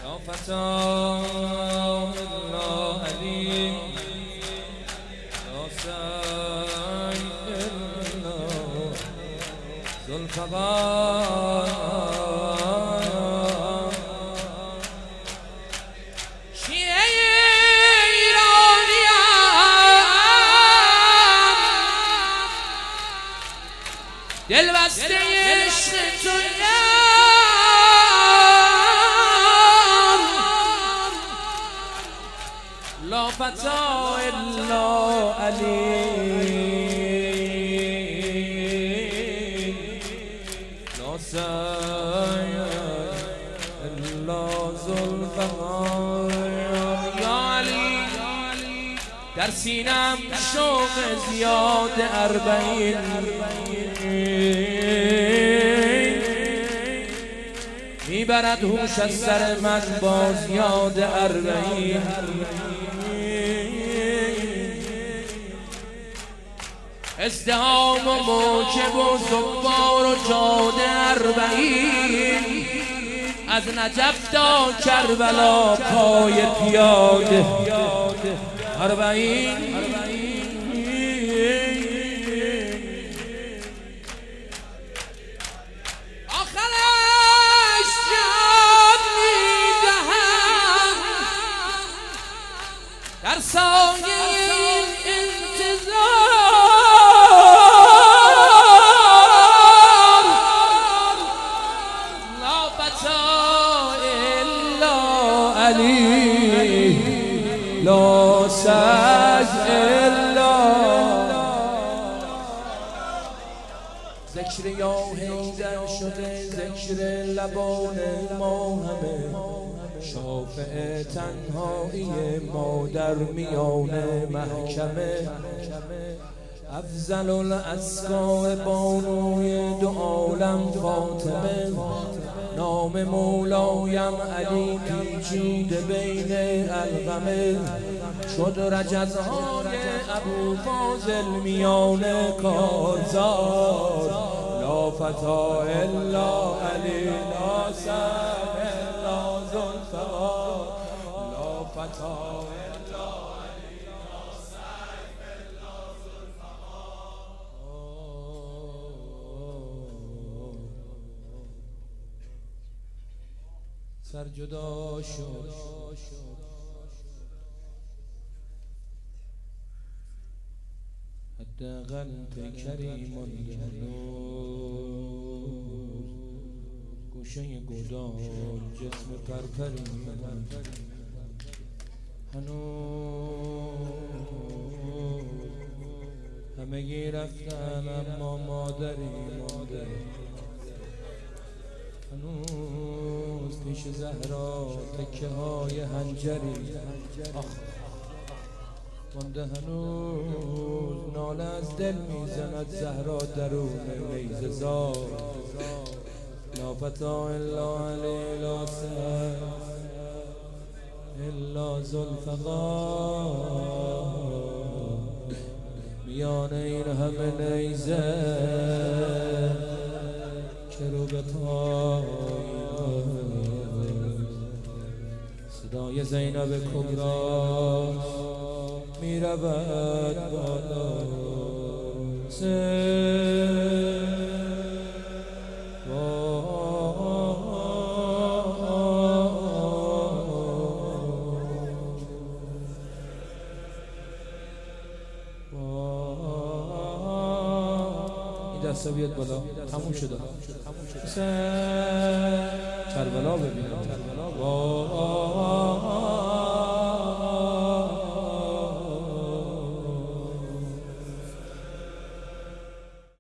یا فتای الله علی یا سیف الله ذوالفقار شیعه ایرانیم دل بسته عشق تو لا فتا الا علی لا سید الا ذوالفقار یا علی در سینم شوق زیاد اربعین میبرد هوش از سر من باز یاد اربعین ازدحام و موکب و زبار و جاده اربعین از نجف تا کربلا پای پیاده اربعین آخرش جان میدهم در سایه لا سج الا ذکر یا حیدر شده ذکر لبان ما همه شافع تنهایی ما در میان محکمه افضل الاسقاء بانوی دو عالم فاطمه نام مولایم علی پیچیده بین القمه شد رجزهای ابو فاضل میان کارزار لا فتا الا علی لا سر الا ذوالفقار لا فتا سر جدا شد حداقل پیکری مانده هنوز گوشه گداز جسم پرپری هنوز همگی رفتن اما مادری هنوز پیش زهرا تکه های هنجری مانده هنوز ناله از دل میزند زهرا درون نیزه زار لا فتا الا علی لا سر الا ذوالفقار میان این همه نیزه رو به پای صدای زینب کبرا می رود بالا این دسته بیاد بالا تموم شده کربلا ببینم